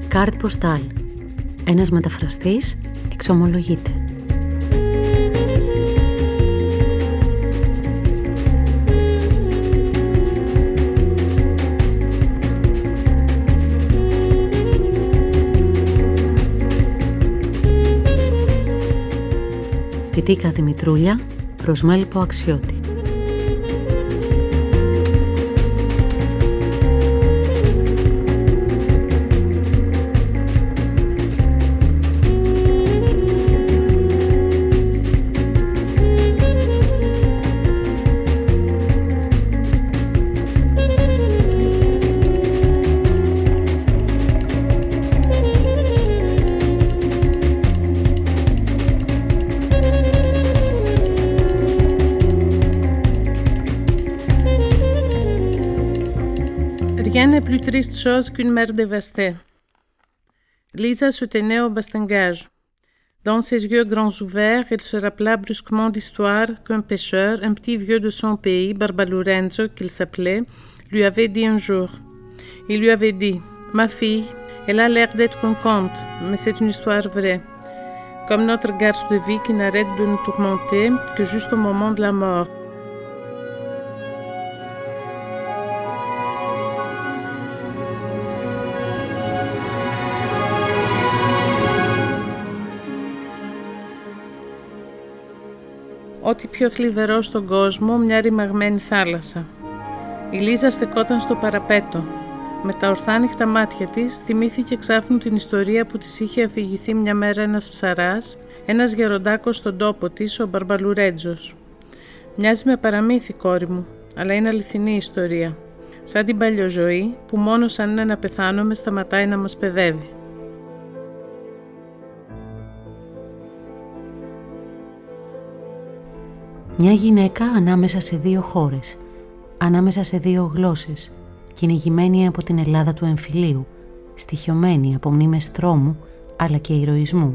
Κάρτ ποστάλ. Ένας μεταφραστής εξομολογείται. Τιτίκα Δημητρούλια προς Μέλιππο Αξιώτη. Rien n'est plus triste chose qu'une mère dévastée. Lisa se tenait au bastingage. Dans ses yeux grands ouverts, elle se rappela brusquement l'histoire qu'un pêcheur, un petit vieux de son pays, Barbalurenzo qu'il s'appelait, lui avait dit un jour. Il lui avait dit « Ma fille, elle a l'air d'être un conte, mais c'est une histoire vraie. Comme notre garce de vie qui n'arrête de nous tourmenter que juste au moment de la mort. » Ό,τι πιο θλιβερό στον κόσμο, μια ρημαγμένη θάλασσα. Η Λίζα στεκόταν στο παραπέτο. Με τα ορθάνυχτα μάτια της θυμήθηκε εξάφνου την ιστορία που της είχε αφηγηθεί μια μέρα ένας ψαράς, ένας γεροντάκος στον τόπο της, ο Μπαρμπαλουρέντζος. Μοιάζει με παραμύθι, κόρη μου, αλλά είναι αληθινή ιστορία. Σαν την παλιοζωή που μόνο σαν είναι να πεθάνουμε σταματάει να μας παιδεύει. Μια γυναίκα ανάμεσα σε δύο χώρες, ανάμεσα σε δύο γλώσσες, κυνηγημένη από την Ελλάδα του εμφυλίου, στοιχειωμένη από μνήμες τρόμου αλλά και ηρωισμού.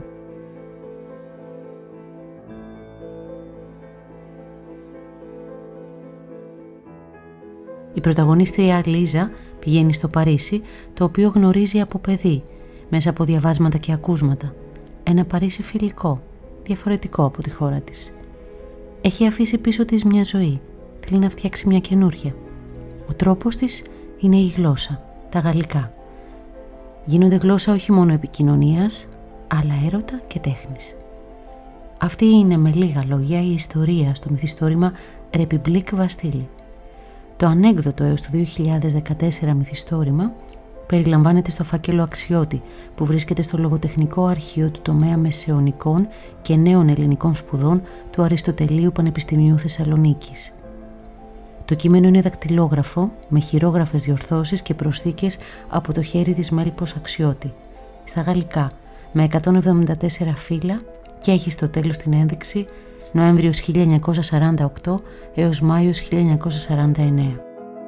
Η πρωταγωνίστρια Λίζα πηγαίνει στο Παρίσι, το οποίο γνωρίζει από παιδί, μέσα από διαβάσματα και ακούσματα. Ένα Παρίσι φιλικό, διαφορετικό από τη χώρα της. Έχει αφήσει πίσω της μια ζωή. Θέλει να φτιάξει μια καινούρια. Ο τρόπος της είναι η γλώσσα, τα γαλλικά. Γίνονται γλώσσα όχι μόνο επικοινωνίας, αλλά έρωτα και τέχνης. Αυτή είναι με λίγα λόγια η ιστορία στο μυθιστόρημα République Bastille. Το ανέκδοτο έως το 2014 μυθιστόρημα περιλαμβάνεται στο φάκελο Αξιώτη που βρίσκεται στο λογοτεχνικό αρχείο του τομέα Μεσαιωνικών και Νέων Ελληνικών Σπουδών του Αριστοτελείου Πανεπιστημίου Θεσσαλονίκης. Το κείμενο είναι δακτυλόγραφο με χειρόγραφες διορθώσεις και προσθήκες από το χέρι της Μέλιππος Αξιώτη, στα γαλλικά με 174 φύλλα και έχει στο τέλος την ένδειξη Νοέμβριος 1948 έως Μάιος 1949.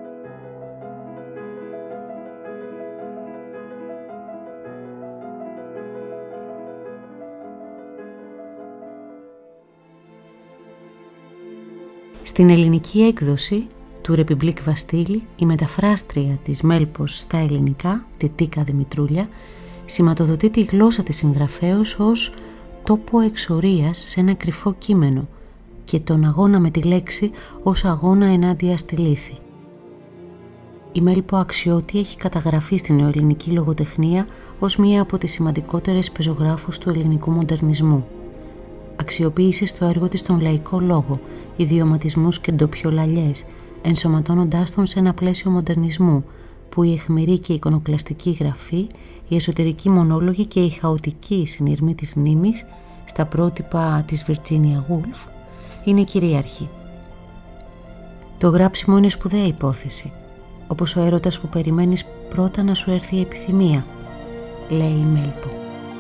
Στην ελληνική έκδοση του République Bastille, η μεταφράστρια της Μέλιππος στα ελληνικά, Τιτίκα Δημητρούλια, σηματοδοτεί τη γλώσσα της συγγραφέως ως τόπο εξορίας σε ένα κρυφό κείμενο και τον αγώνα με τη λέξη ως αγώνα ενάντια στη λύθη. Η Μέλιππο Αξιώτη έχει καταγραφεί στην νεοελληνική λογοτεχνία ως μία από τις σημαντικότερες πεζογράφους του ελληνικού μοντερνισμού. Αξιοποίησε στο έργο της τον λαϊκό λόγο, ιδιωματισμούς και ντοπιολαλιές, ενσωματώνοντάς τον σε ένα πλαίσιο μοντερνισμού, που η αιχμηρή και εικονοκλαστική γραφή, η εσωτερική μονόλογη και η χαοτική συνειρμή της μνήμης, στα πρότυπα της Virginia Woolf, είναι κυρίαρχη. Το γράψιμο είναι σπουδαία υπόθεση, όπως ο έρωτας που περιμένεις πρώτα να σου έρθει η επιθυμία, λέει η Μέλιππο.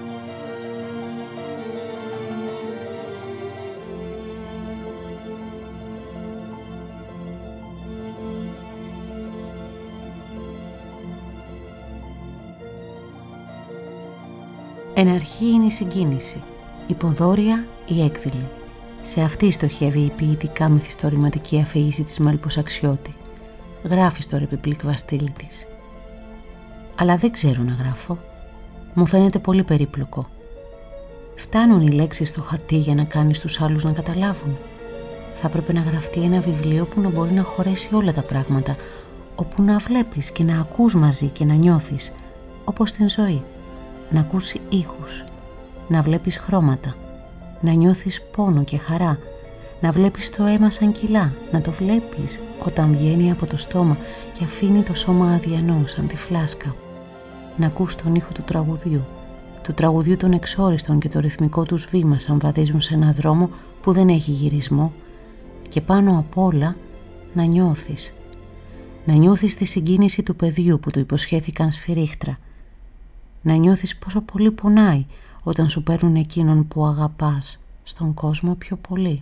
Εν αρχή είναι η συγκίνηση, υποδόρια η έκδηλη. Σε αυτή στοχεύει η ποιητικά μυθιστορηματική αφήγηση της Μέλιππος Αξιώτη. Γράφει στο République Bastille της. Αλλά δεν ξέρω να γράφω. Μου φαίνεται πολύ περίπλοκο. Φτάνουν οι λέξεις στο χαρτί για να κάνεις τους άλλους να καταλάβουν? Θα έπρεπε να γραφτεί ένα βιβλίο που να μπορεί να χωρέσει όλα τα πράγματα, όπου να βλέπεις και να ακούς μαζί και να νιώθεις, όπως στην ζωή. Να ακούς ήχους, να βλέπεις χρώματα, να νιώθεις πόνο και χαρά, να βλέπεις το αίμα σαν κιλά, να το βλέπεις όταν βγαίνει από το στόμα και αφήνει το σώμα αδιανό σαν τη φλάσκα. Να ακούς τον ήχο του τραγουδιού των εξόριστων και το ρυθμικό τους βήμα σαν βαδίζουν σε ένα δρόμο που δεν έχει γυρισμό, και πάνω απ' όλα να νιώθεις. Να νιώθεις τη συγκίνηση του παιδιού που του υποσχέθηκαν σφυρίχτρα. Να νιώθεις πόσο πολύ πονάει όταν σου παίρνουν εκείνον που αγαπάς στον κόσμο πιο πολύ.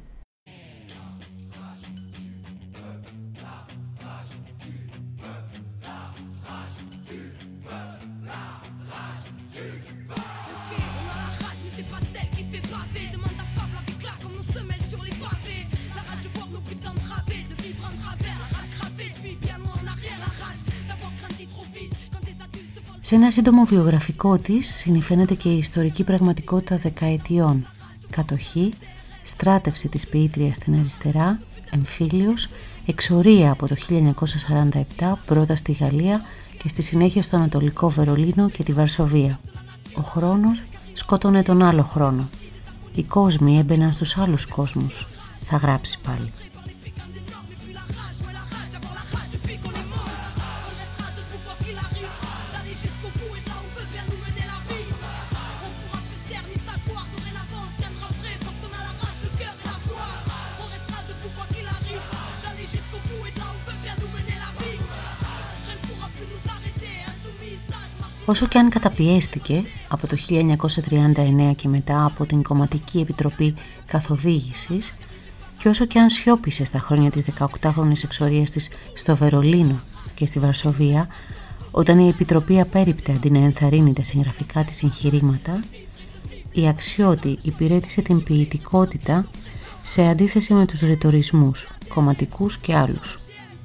Σε ένα σύντομο βιογραφικό της συνηφαίνεται και η ιστορική πραγματικότητα δεκαετιών. Κατοχή, στράτευση της ποιήτριας στην αριστερά, εμφύλιος, εξορία από το 1947 πρώτα στη Γαλλία και στη συνέχεια στο Ανατολικό Βερολίνο και τη Βαρσοβία. Ο χρόνος σκότωνε τον άλλο χρόνο. Οι κόσμοι έμπαιναν στους άλλους κόσμους. Θα γράψει πάλι. Όσο και αν καταπιέστηκε από το 1939 και μετά από την Κομματική Επιτροπή Καθοδήγησης και όσο και αν σιώπησε στα χρόνια της 18χρονης εξορίας της στο Βερολίνο και στη Βαρσοβία, όταν η Επιτροπή απέρριπτε αντί να ενθαρρύνει τα συγγραφικά της εγχειρήματα, η Αξιώτη υπηρέτησε την ποιητικότητα σε αντίθεση με τους ρητορισμούς, κομματικούς και άλλους.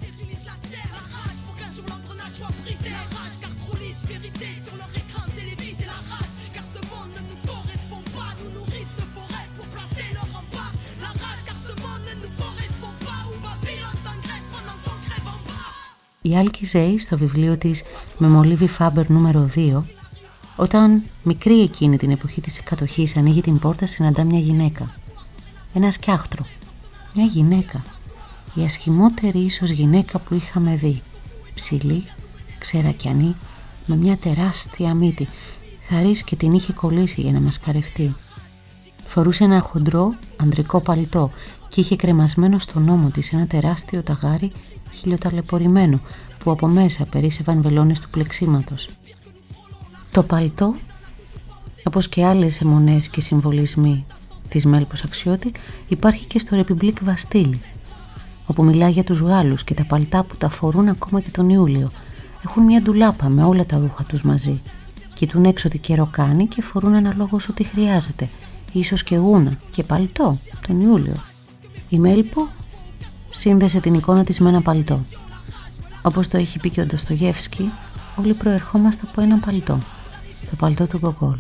Η Άλκη Ζέη στο βιβλίο της «Με μολύβι Φάμπερ νούμερο 2», όταν μικρή εκείνη την εποχή της κατοχής ανοίγει την πόρτα, συναντά μια γυναίκα. Ένα σκιάχτρο. Μια γυναίκα. Η ασχημότερη ίσως γυναίκα που είχαμε δει. Ψηλή, ξερακιανή, με μια τεράστια μύτη. Θαρής και την είχε κολλήσει για να μας καρευτεί. Φορούσε ένα χοντρό ανδρικό παλτό και είχε κρεμασμένο στον ώμο της ένα τεράστιο ταγάρι χιλιοταλαιπωρημένο που από μέσα περίσσευαν βελόνες του πλεξίματος. Το παλτό, όπως και άλλες αιμονές και συμβολισμοί της Μέλπος Αξιώτη, υπάρχει και στο Ρεπιμπλίκ Βαστίλη, όπου μιλάει για τους Γάλλους και τα παλτά που τα φορούν ακόμα και τον Ιούλιο. Έχουν μια ντουλάπα με όλα τα ρούχα τους μαζί. Κοιτούν έξω τι καιρό κάνει και φορούν αναλόγως ό,τι χρειάζεται. Ίσως και γούνα και παλτό τον Ιούλιο. Η Μέλπο σύνδεσε την εικόνα της με ένα παλτό. Όπως το έχει πει και ο Ντοστογεύσκι, όλοι προερχόμαστε από ένα παλτό. Το παλτό του Γκογκόλ.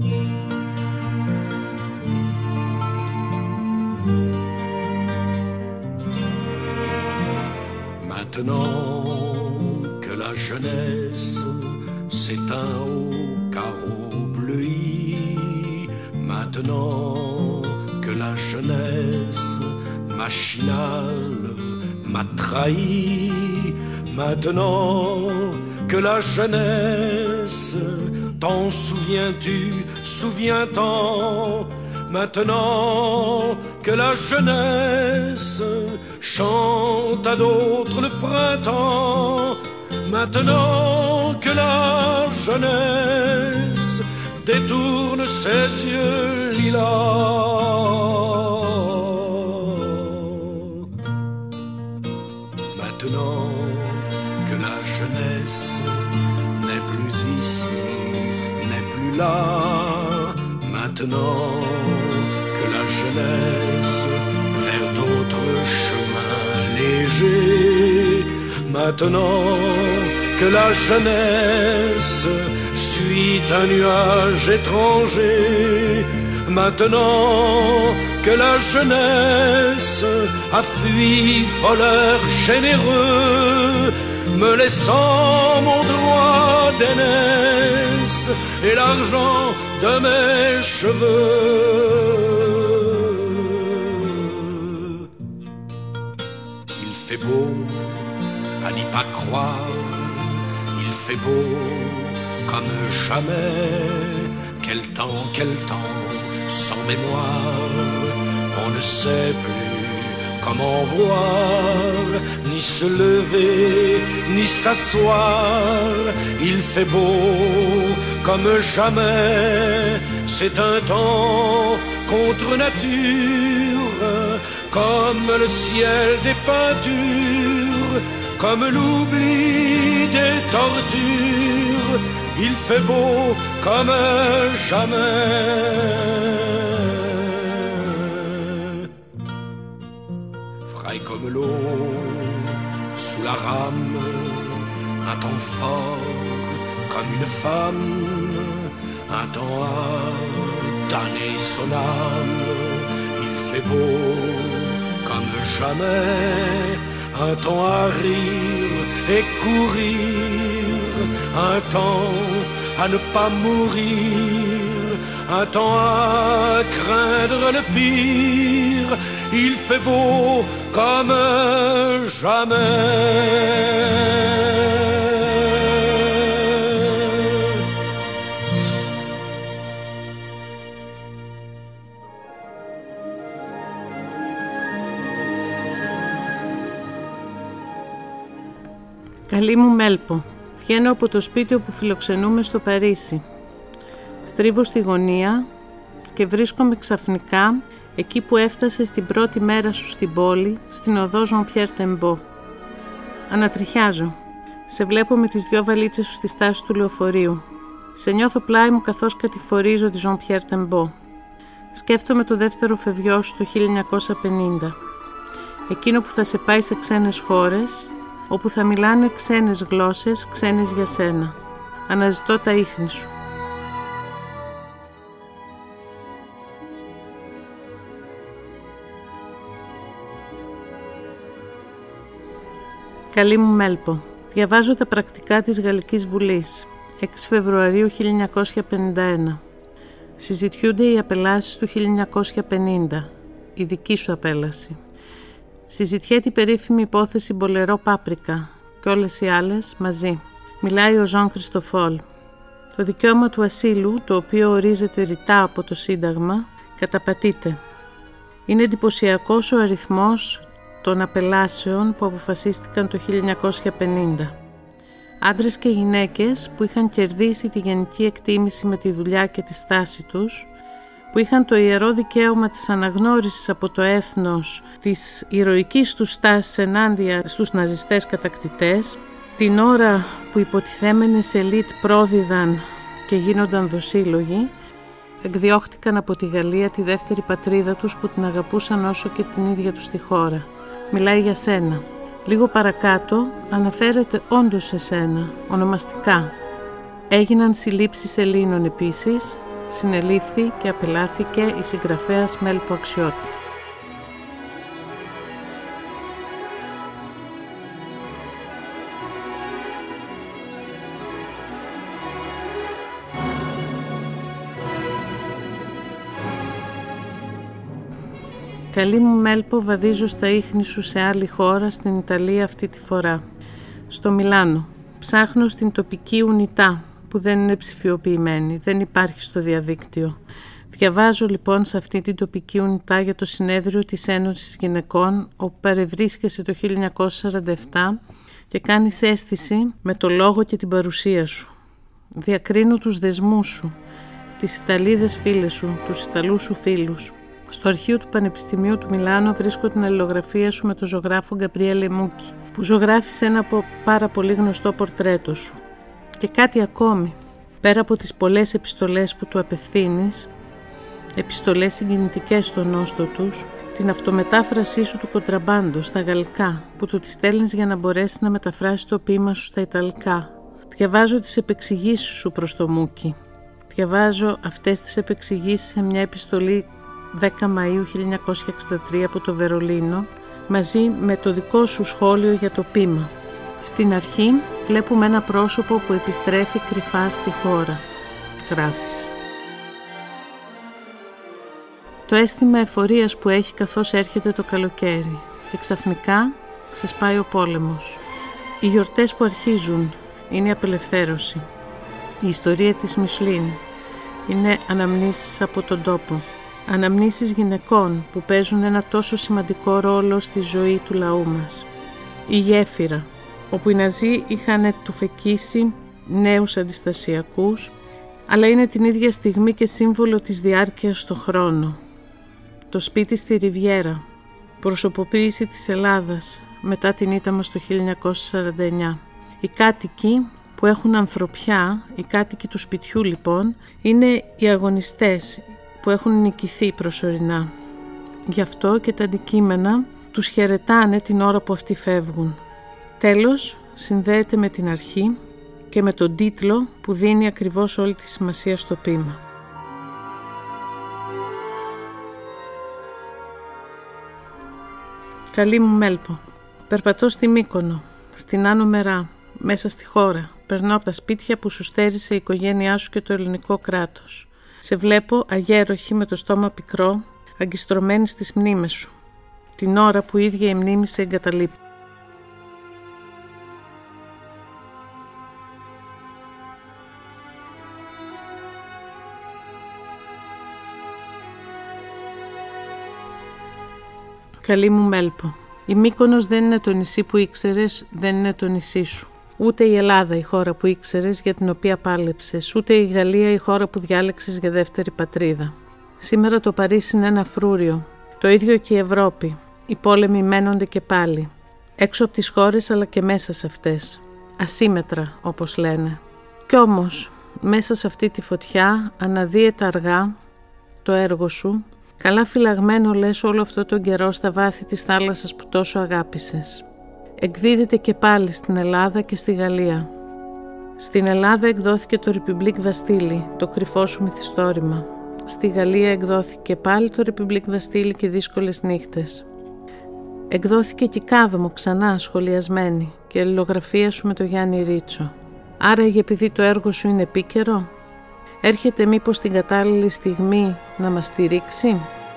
Maintenant que la jeunesse s'éteint au carreau bleui, maintenant que la jeunesse machinale m'a trahi, maintenant que la jeunesse, t'en souviens-tu, souviens-t'en, maintenant que la jeunesse chante à d'autres le printemps, maintenant que la jeunesse détourne ses yeux lilas. Maintenant que la jeunesse n'est plus ici, n'est plus là, maintenant que la jeunesse vers d'autres chemins légers, maintenant que la jeunesse suis un nuage étranger. Maintenant que la jeunesse a fui, voleur généreux, me laissant mon droit d'aînesse et l'argent de mes cheveux. Il fait beau à n'y pas croire, il fait beau comme jamais. Quel temps, sans mémoire, on ne sait plus comment voir, ni se lever, ni s'asseoir. Il fait beau comme jamais, c'est un temps contre nature, comme le ciel des peintures, comme l'oubli des tortures. Il fait beau comme jamais. Frais comme l'eau sous la rame, un temps fort comme une femme, un temps à damner son âme. Il fait beau comme jamais, un temps à rire et courir, un temps à ne pas mourir, un temps à craindre le pire. Il fait beau comme jamais. Καλή μου Μέλπο, βγαίνω από το σπίτι όπου φιλοξενούμε στο Παρίσι. Στρίβω στη γωνία και βρίσκομαι ξαφνικά εκεί που έφτασε στην πρώτη μέρα σου στην πόλη, στην οδό Jean-Pierre Tembo. Ανατριχιάζω. Σε βλέπω με τις 2 βαλίτσες σου στη στάση του λεωφορείου. Σε νιώθω πλάι μου καθώς κατηφορίζω τη Jean-Pierre Tembo. Σκέφτομαι το δεύτερο φευγιό σου το 1950. Εκείνο που θα σε πάει σε ξένες χώρες, όπου θα μιλάνε ξένες γλώσσες, ξένες για σένα. Αναζητώ τα ίχνη σου. Καλή μου Μέλπο, διαβάζω τα πρακτικά της Γαλλικής Βουλής, 6 Φεβρουαρίου 1951. Συζητιούνται οι απελάσεις του 1950, η δική σου απέλαση. Συζητιέται η περίφημη υπόθεση Μπολερό Πάπρικα και όλες οι άλλες μαζί. Μιλάει ο Ζαν Κριστοφόλ. Το δικαίωμα του ασύλου, το οποίο ορίζεται ρητά από το Σύνταγμα, καταπατείται. Είναι εντυπωσιακός ο αριθμός των απελάσεων που αποφασίστηκαν το 1950. Άντρες και γυναίκες που είχαν κερδίσει τη γενική εκτίμηση με τη δουλειά και τη στάση τους, που είχαν το ιερό δικαίωμα της αναγνώρισης από το έθνος της ηρωικής τους στάσης ενάντια στους ναζιστές κατακτητές, την ώρα που υποτιθέμενες ελίτ πρόδιδαν και γίνονταν δοσύλλογοι, εκδιώχτηκαν από τη Γαλλία, τη δεύτερη πατρίδα τους που την αγαπούσαν όσο και την ίδια τους τη χώρα. Μιλάει για σένα. Λίγο παρακάτω αναφέρεται όντως σε σένα, ονομαστικά. Έγιναν συλλήψεις Ελλήνων επίσης, συνελήφθη και απελάθηκε η συγγραφέας Μέλπο Αξιώτη. Καλή μου Μέλπο, βαδίζω στα ίχνη σου σε άλλη χώρα, στην Ιταλία αυτή τη φορά. Στο Μιλάνο. Ψάχνω στην τοπική Ουνιτά, που δεν είναι ψηφιοποιημένη, δεν υπάρχει στο διαδίκτυο. Διαβάζω λοιπόν σε αυτή την τοπική Ουνιτά για το συνέδριο της Ένωσης Γυναικών, όπου παρευρίσκεσαι το 1947 και κάνεις αίσθηση με το λόγο και την παρουσία σου. Διακρίνω τους δεσμούς σου, τις Ιταλίδες φίλες σου, τους Ιταλούς σου φίλους. Στο αρχείο του Πανεπιστημίου του Μιλάνο βρίσκω την αλληλογραφία σου με τον ζωγράφο Γκαμπριέλε Μούκι, που ζωγράφησε ένα πάρα πολύ γνωστό πορτρέτο σου. Και κάτι ακόμη. Πέρα από τις πολλές επιστολές που του απευθύνεις, επιστολές συγκινητικές στον νόστο τους, την αυτομετάφρασή σου του κοντραμπάντο στα γαλλικά, που του τη στέλνεις για να μπορέσει να μεταφράσει το ποίημα σου στα ιταλικά. Διαβάζω τις επεξηγήσεις σου προς το Μούκι. Διαβάζω αυτές τις επεξηγήσεις σε μια επιστολή 10 Μαΐου 1963 από το Βερολίνο, μαζί με το δικό σου σχόλιο για το ποίημα. Στην αρχή βλέπουμε ένα πρόσωπο που επιστρέφει κρυφά στη χώρα. Γράφεις. Το αίσθημα εφορίας που έχει καθώς έρχεται το καλοκαίρι και ξαφνικά ξεσπάει ο πόλεμος. Οι γιορτές που αρχίζουν είναι η απελευθέρωση. Η ιστορία της Μισλίν είναι αναμνήσεις από τον τόπο. Αναμνήσεις γυναικών που παίζουν ένα τόσο σημαντικό ρόλο στη ζωή του λαού μας. Η γέφυρα, όπου οι Ναζί είχαν τουφεκίσει νέους αντιστασιακούς, αλλά είναι την ίδια στιγμή και σύμβολο της διάρκειας στο χρόνο. Το σπίτι στη Ριβιέρα, προσωποποίηση της Ελλάδας μετά την ήττα μας το 1949. Οι κάτοικοι που έχουν ανθρωπιά, οι κάτοικοι του σπιτιού λοιπόν, είναι οι αγωνιστές που έχουν νικηθεί προσωρινά. Γι' αυτό και τα αντικείμενα τους χαιρετάνε την ώρα που αυτοί φεύγουν. Τέλος, συνδέεται με την αρχή και με τον τίτλο που δίνει ακριβώς όλη τη σημασία στο ποίημα. Καλή μου Μέλπο, περπατώ στη Μύκονο, στην Άνω Μερά, μέσα στη χώρα. Περνώ από τα σπίτια που σου στέρισε η οικογένειά σου και το ελληνικό κράτος. Σε βλέπω αγέροχη με το στόμα πικρό, αγκιστρωμένη στις μνήμες σου, την ώρα που η ίδια η μνήμη σε εγκαταλείπει. Καλή μου Μέλπο, η Μύκονος δεν είναι το νησί που ήξερες, δεν είναι το νησί σου. Ούτε η Ελλάδα η χώρα που ήξερες, για την οποία πάλεψες, ούτε η Γαλλία η χώρα που διάλεξες για δεύτερη πατρίδα. Σήμερα το Παρίσι είναι ένα φρούριο. Το ίδιο και η Ευρώπη. Οι πόλεμοι μένονται και πάλι. Έξω από τις χώρες αλλά και μέσα σε αυτές. Ασύμετρα όπως λένε. Κι όμως, μέσα σε αυτή τη φωτιά αναδύεται αργά το έργο σου, καλά φυλαγμένο λες όλο αυτό τον καιρό στα βάθη της θάλασσας που τόσο αγάπησες. Εκδίδεται και πάλι στην Ελλάδα και στη Γαλλία. Στην Ελλάδα εκδόθηκε το Republique Bastille, το κρυφό σου μυθιστόρημα. Στη Γαλλία εκδόθηκε πάλι το Republique Bastille και δύσκολες νύχτες. Εκδόθηκε και Κάδομο ξανά σχολιασμένη και αλληλογραφία σου με το Γιάννη Ρίτσο. Άραγε επειδή το έργο σου είναι επίκαιρο, έρχεται μήπως την κατάλληλη στιγμή να μας στηρίξει.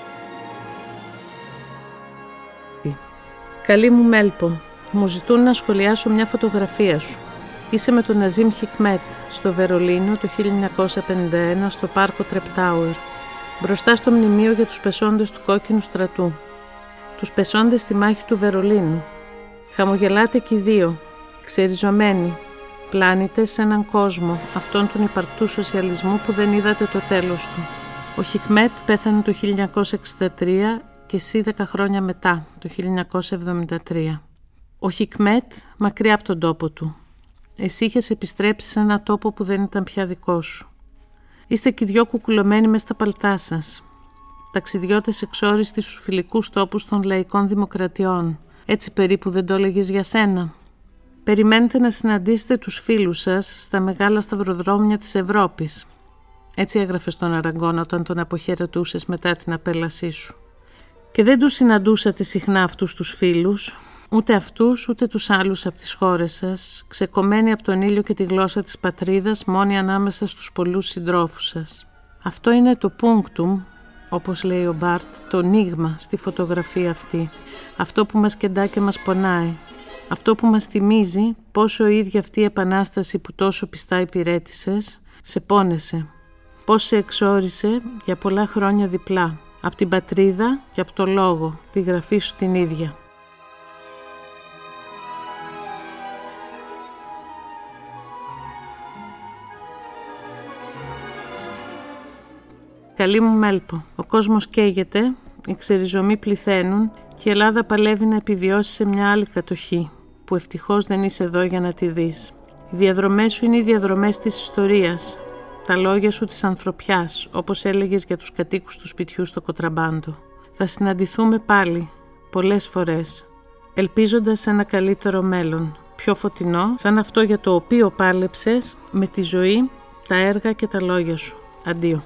Καλή μου Μέλπο, μου ζητούν να σχολιάσω μια φωτογραφία σου. Είσαι με τον Ναζίμ Χικμέτ στο Βερολίνο το 1951 στο πάρκο Τρεπτάουερ, μπροστά στο μνημείο για τους πεσόντες του Κόκκινου Στρατού. Τους πεσόντες στη μάχη του Βερολίνου. Χαμογελάτε κι οι δύο, ξεριζωμένοι, πλάνητες σε έναν κόσμο, αυτόν τον υπαρκτού σοσιαλισμού που δεν είδατε το τέλος του. Ο Χικμέτ πέθανε το 1963 και εσύ 10 χρόνια μετά, το 1973. Ο Χικμέτ μακριά από τον τόπο του. Εσύ είχες επιστρέψει σε έναν τόπο που δεν ήταν πια δικό σου. Είστε κι δυο κουκουλωμένοι μες στα παλτά σας. Ταξιδιώτες εξόριστοι στους φιλικούς τόπους των λαϊκών δημοκρατιών. Έτσι περίπου δεν το έλεγες για σένα. Περιμένετε να συναντήσετε τους φίλους σας στα μεγάλα σταυροδρόμια της Ευρώπης. Έτσι έγραφε στον Αραγκώνα όταν τον αποχαιρετούσες μετά την απέλασή σου. Και δεν τους συναντούσατε συχνά αυτούς τους φίλους, ούτε αυτούς ούτε τους άλλους από τις χώρες σας, ξεκομμένοι από τον ήλιο και τη γλώσσα της πατρίδας, μόνοι ανάμεσα στους πολλούς συντρόφους σας. Αυτό είναι το punctum, όπως λέει ο Μπάρτ, το νίγμα στη φωτογραφία αυτή. Αυτό που μας κεντά και μας πονάει. Αυτό που μας θυμίζει πόσο η ίδια αυτή η επανάσταση που τόσο πιστά υπηρέτησες, σε πόνεσε. Πώς σε εξόρισε για πολλά χρόνια διπλά. Από την πατρίδα και από το λόγο, τη γραφή σου την ίδια. Καλή μου Μέλπο, ο κόσμος καίγεται, οι ξεριζωμοί πληθαίνουν και η Ελλάδα παλεύει να επιβιώσει σε μια άλλη κατοχή, που ευτυχώς δεν είσαι εδώ για να τη δεις. Οι διαδρομές σου είναι οι διαδρομές της ιστορίας, τα λόγια σου της ανθρωπιάς, όπως έλεγες για τους κατοίκους του σπιτιού στο Κοτραμπάντο. Θα συναντηθούμε πάλι, πολλές φορές, ελπίζοντας σε ένα καλύτερο μέλλον, πιο φωτεινό, σαν αυτό για το οποίο πάλεψες με τη ζωή, τα έργα και τα λόγια σου. Αντίο.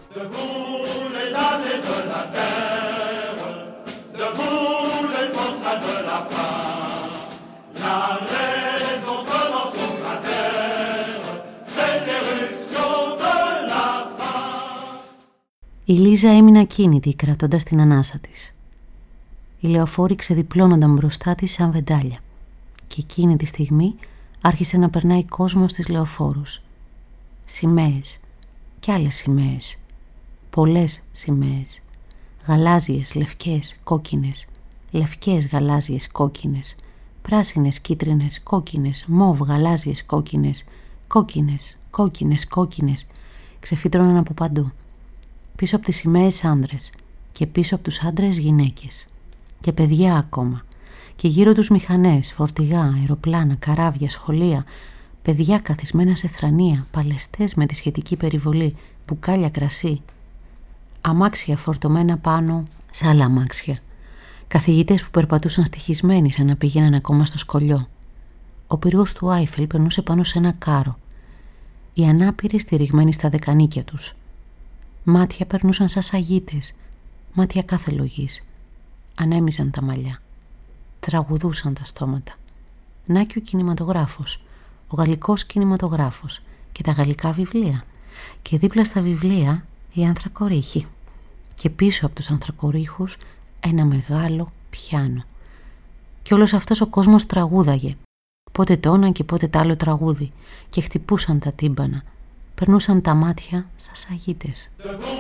Η Λίζα έμεινε ακίνητη, κρατώντας την ανάσα της. Οι λεωφόροι ξεδιπλώνονταν μπροστά της σαν βεντάλια και εκείνη τη στιγμή άρχισε να περνάει κόσμος στις λεωφόρους. Σημαίες κι άλλες σημαίες, πολλές σημαίες, γαλάζιες, λευκές, κόκκινες, λευκές, γαλάζιες, κόκκινες, πράσινες, κίτρινες, κόκκινες, μοβ, γαλάζιες, κόκκινες, κόκκινες, κόκκινες, κόκκινες, ξεφύτρωναν από παντού. Πίσω από τις σημαίες άνδρες και πίσω από τους άντρες γυναίκες και παιδιά ακόμα και γύρω τους μηχανές, φορτηγά, αεροπλάνα, καράβια, σχολεία, παιδιά καθισμένα σε θρανία, παλαιστές με τη σχετική περιβολή, μπουκάλια κρασί, αμάξια φορτωμένα πάνω σε άλλα αμάξια, καθηγητές που περπατούσαν στοιχισμένοι σαν να πήγαιναν ακόμα στο σκολιό. Ο πύργος του Άιφελ περνούσε πάνω σε ένα κάρο, οι ανάπηροι στηριγμένοι στα δεκανίκια τους. Μάτια περνούσαν σαν σαγίτες, μάτια κάθε λογής. Ανέμιζαν τα μαλλιά, τραγουδούσαν τα στόματα. Να και ο κινηματογράφος, ο γαλλικός κινηματογράφος και τα γαλλικά βιβλία και δίπλα στα βιβλία οι ανθρακορίχοι και πίσω από τους ανθρακορίχους ένα μεγάλο πιάνο. Και όλος αυτός ο κόσμος τραγούδαγε, πότε το ένα και πότε τ' άλλο τραγούδι και χτυπούσαν τα τύμπανα, περνούσαν τα μάτια σαν σαγίτες.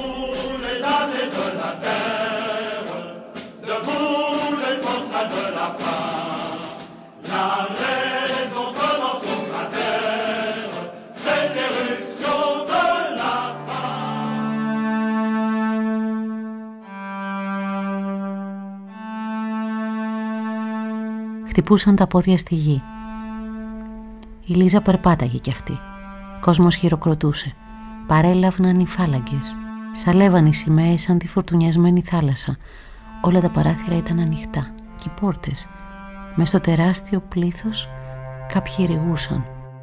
Χτυπούσαν τα πόδια στη γη. Η Λίζα περπάταγε κι αυτή. Κόσμος χειροκροτούσε. Παρέλαβναν οι φάλαγγες. Σαλεύαν οι σημαίες σαν τη φουρτουνιασμένη θάλασσα. Όλα τα παράθυρα ήταν ανοιχτά. Και οι πόρτες. Μες στο τεράστιο πλήθος κάποιοι ρηγούσαν.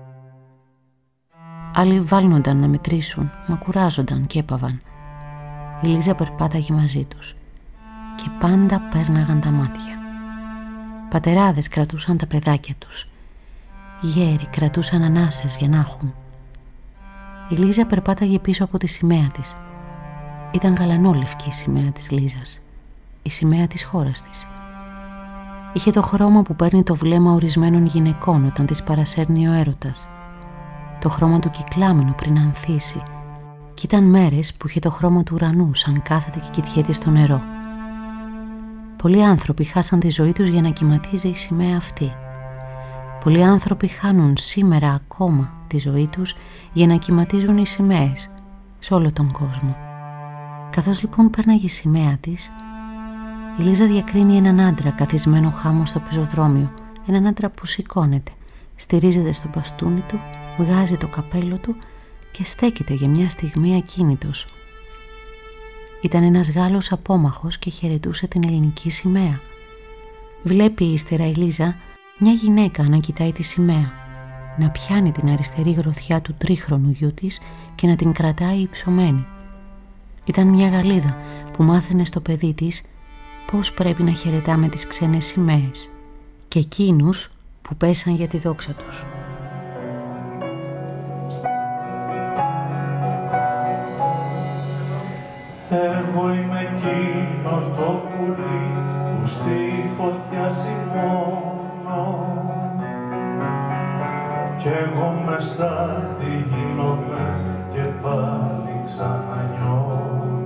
Άλλοι βάλνονταν να μετρήσουν, μα κουράζονταν και έπαβαν. Η Λίζα περπάταγε μαζί τους. Και πάντα πέρναγαν τα μάτια. Πατεράδες κρατούσαν τα παιδάκια τους. Γέροι κρατούσαν ανάσες για να έχουν. Η Λίζα περπάταγε πίσω από τη σημαία της. Ήταν γαλανόλευκη η σημαία της Λίζας. Η σημαία της χώρας της. Είχε το χρώμα που παίρνει το βλέμμα ορισμένων γυναικών όταν τις παρασέρνει ο έρωτας. Το χρώμα του κυκλάμενου πριν ανθίσει. Κι ήταν μέρες που είχε το χρώμα του ουρανού σαν κάθεται και κοιτιέται στο νερό. Πολλοί άνθρωποι χάσαν τη ζωή τους για να κυματίζει η σημαία αυτή. Πολλοί άνθρωποι χάνουν σήμερα ακόμα τη ζωή τους για να κυματίζουν οι σημαίες σε όλο τον κόσμο. Καθώς λοιπόν πέρναγε η σημαία της, η Λίζα διακρίνει έναν άντρα καθισμένο χάμω στο πεζοδρόμιο, έναν άντρα που σηκώνεται, στηρίζεται στο μπαστούνι του, βγάζει το καπέλο του και στέκεται για μια στιγμή ακίνητος. Ήταν ένας Γάλλος απόμαχος και χαιρετούσε την ελληνική σημαία. Βλέπει ύστερα η Λίζα μια γυναίκα να κοιτάει τη σημαία, να πιάνει την αριστερή γροθιά του τρίχρονου γιού της και να την κρατάει υψωμένη. Ήταν μια Γαλλίδα που μάθαινε στο παιδί της πώς πρέπει να χαιρετάμε τις ξένες σημαίες και εκείνους που πέσαν για τη δόξα τους. Εγώ είμαι εκείνο το πουλί που στη φωτιά ζυμώνω κι εγώ μες στάχτη γίνομαι και πάλι ξανανιώνω.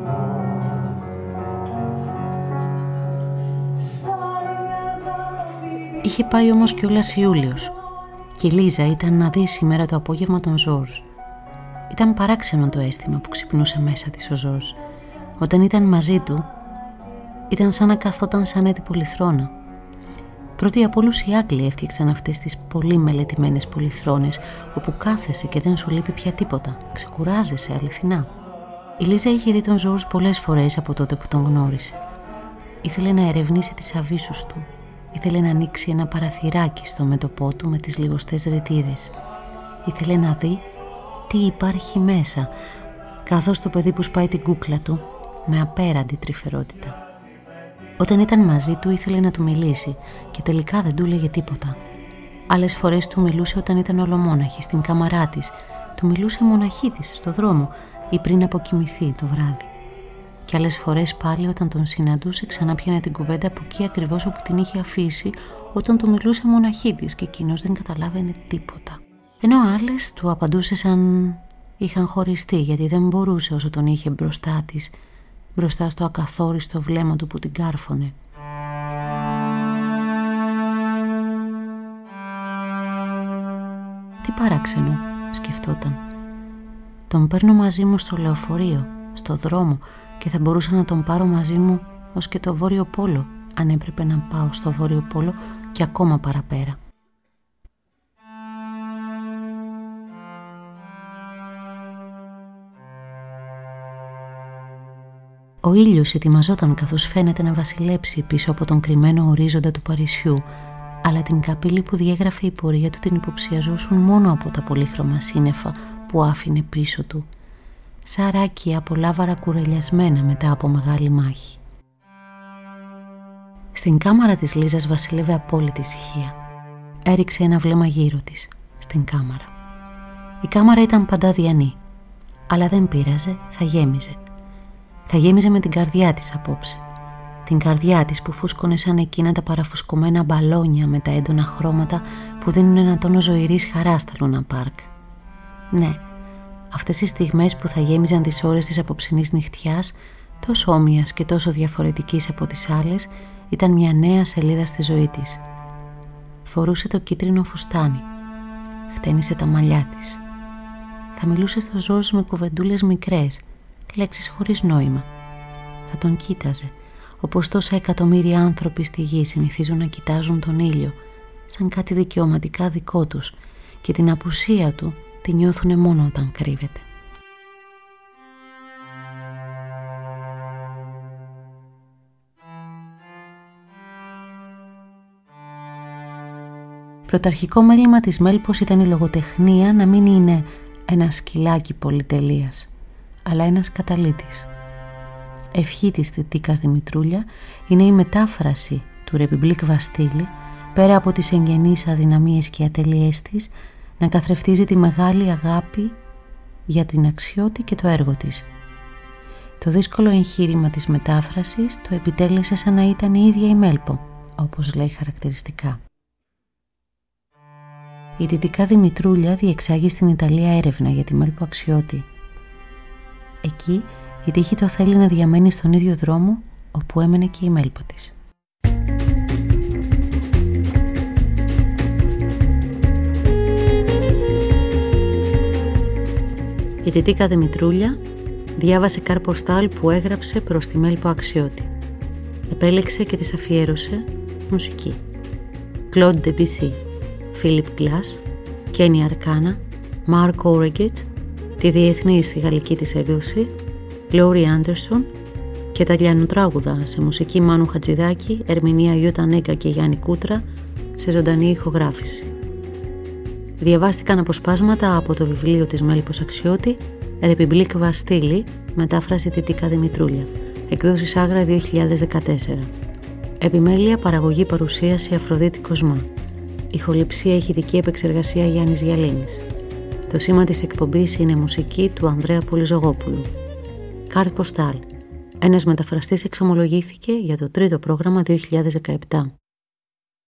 Είχε πάει όμως κιόλας Ιούλιος και η Λίζα ήταν να δει σήμερα το απόγευμα τον Ζορζ. Ήταν παράξενο το αίσθημα που ξυπνούσε μέσα της ο Ζορζ. Όταν ήταν μαζί του, ήταν σαν να καθόταν σαν έτοιμη πολυθρόνα. Πρώτοι από όλους οι Άγγλοι έφτιαξαν αυτές τις πολύ μελετημένες πολυθρόνες, όπου κάθεσαι και δεν σου λείπει πια τίποτα. Ξεκουράζεσαι αληθινά. Η Λίζα είχε δει τον Ζορζ πολλές φορές από τότε που τον γνώρισε. Ήθελε να ερευνήσει τις αβύσσους του, Ήθελε να ανοίξει ένα παραθυράκι στο μέτωπό του με τις λιγοστές ρετίδες. Ήθελε να δει τι υπάρχει μέσα, καθώς το παιδί που σπάει την κούκλα του με απέραντη τρυφερότητα. Όταν ήταν μαζί του ήθελε να του μιλήσει και τελικά δεν του έλεγε τίποτα. Άλλες φορές του μιλούσε όταν ήταν ολομόναχη στην κάμαρά της, του μιλούσε μοναχή της στο δρόμο ή πριν αποκοιμηθεί το βράδυ. Και άλλες φορές πάλι όταν τον συναντούσε ξανά πιανε την κουβέντα από εκεί ακριβώς όπου την είχε αφήσει όταν του μιλούσε μοναχή της και εκείνος δεν καταλάβαινε τίποτα. Ενώ άλλες του απαντούσε σαν είχαν χωριστεί, γιατί δεν μπορούσε όσο τον είχε μπροστά της, μπροστά στο ακαθόριστο βλέμμα του που την κάρφωνε. Τι παράξενο, σκεφτόταν. Τον παίρνω μαζί μου στο λεωφορείο, στο δρόμο, και θα μπορούσα να τον πάρω μαζί μου ως και το Βόρειο Πόλο, αν έπρεπε να πάω στο Βόρειο Πόλο και ακόμα παραπέρα. Ο ήλιος ετοιμαζόταν καθώς φαίνεται να βασιλέψει πίσω από τον κρυμμένο ορίζοντα του Παρισιού, αλλά την καπύλη που διέγραφε η πορεία του την υποψιαζούσαν μόνο από τα πολύχρωμα σύννεφα που άφηνε πίσω του, σαν ράκια από λάβαρα κουρελιασμένα μετά από μεγάλη μάχη. Στην κάμαρα της Λίζας βασιλεύε απόλυτη ησυχία. Έριξε ένα βλέμμα γύρω της, στην κάμαρα. Η κάμαρα ήταν παντάδιανή, αλλά δεν πείραζε, θα γέμιζε. Θα γέμιζε με την καρδιά της απόψε. Την καρδιά της που φούσκωνε σαν εκείνα τα παραφουσκωμένα μπαλόνια με τα έντονα χρώματα που δίνουν ένα τόνο ζωηρής χαράς στα Λούνα Πάρκ. Ναι, αυτές οι στιγμές που θα γέμιζαν τις ώρες της απόψινής νυχτιάς, τόσο όμοιας και τόσο διαφορετικής από τις άλλες, ήταν μια νέα σελίδα στη ζωή της. Φορούσε το κίτρινο φουστάνι. Χτένισε τα μαλλιά της. Θα μιλούσε στο Ζόρζ με κουβεντούλες μικρές, λέξεις χωρίς νόημα. Θα τον κοίταζε, όπως τόσα εκατομμύρια άνθρωποι στη γη συνηθίζουν να κοιτάζουν τον ήλιο, σαν κάτι δικαιωματικά δικό τους, και την απουσία του τη νιώθουνε μόνο όταν κρύβεται. Πρωταρχικό μέλημα της Μέλπος ήταν η λογοτεχνία να μην είναι ένα σκυλάκι πολυτελείας, αλλά ένας καταλύτης. Ευχή της Τιτίκας Δημητρούλια είναι η μετάφραση του Ρεπιμπλίκ Βαστίλη, πέρα από τις εγγενείς αδυναμίες και ατελειές της, να καθρεφτίζει τη μεγάλη αγάπη για την Αξιώτη και το έργο της. Το δύσκολο εγχείρημα της μετάφρασης το επιτέλεσε σαν να ήταν η ίδια η Μέλπο, όπως λέει χαρακτηριστικά. Η Τιτικά Δημητρούλια διεξάγει στην Ιταλία έρευνα για τη Μέλπο Αξιώτη. Εκεί η τύχη το θέλει να διαμένει στον ίδιο δρόμο όπου έμενε και η Μέλπο της. Η Τιτίκα Δημητρούλια διάβασε καρποστάλ που έγραψε προς τη Μέλπο Αξιώτη. Επέλεξε και της αφιέρωσε μουσική. Claude Debussy, Philip Glass, Kenny Arcana, Mark Oreget, τη διεθνή στη γαλλική της έκδοση, Laurie Anderson και τα λιανοτράγουδα σε μουσική Μάνου Χατζηδάκη, ερμηνεία Ιούτα Νέγκα και Γιάννη Κούτρα σε ζωντανή ηχογράφηση. Διαβάστηκαν αποσπάσματα από το βιβλίο της Μέλπος Αξιώτη, Ρεπιμπλίκ Βαστίλη, μετάφραση Τιτίκα Δημητρούλια, εκδόσεις Άγρα 2014. Επιμέλεια, παραγωγή, παρουσίαση Αφροδίτη Κοσμά. Ηχοληψία, ηχητική επεξεργασία Γιάννης Γιαλίνης. Το σήμα της εκπομπής είναι μουσική του Ανδρέα Πολυζογόπουλου. Κάρτ Ποστάλ. Ένας μεταφραστής εξομολογήθηκε για το τρίτο πρόγραμμα 2017.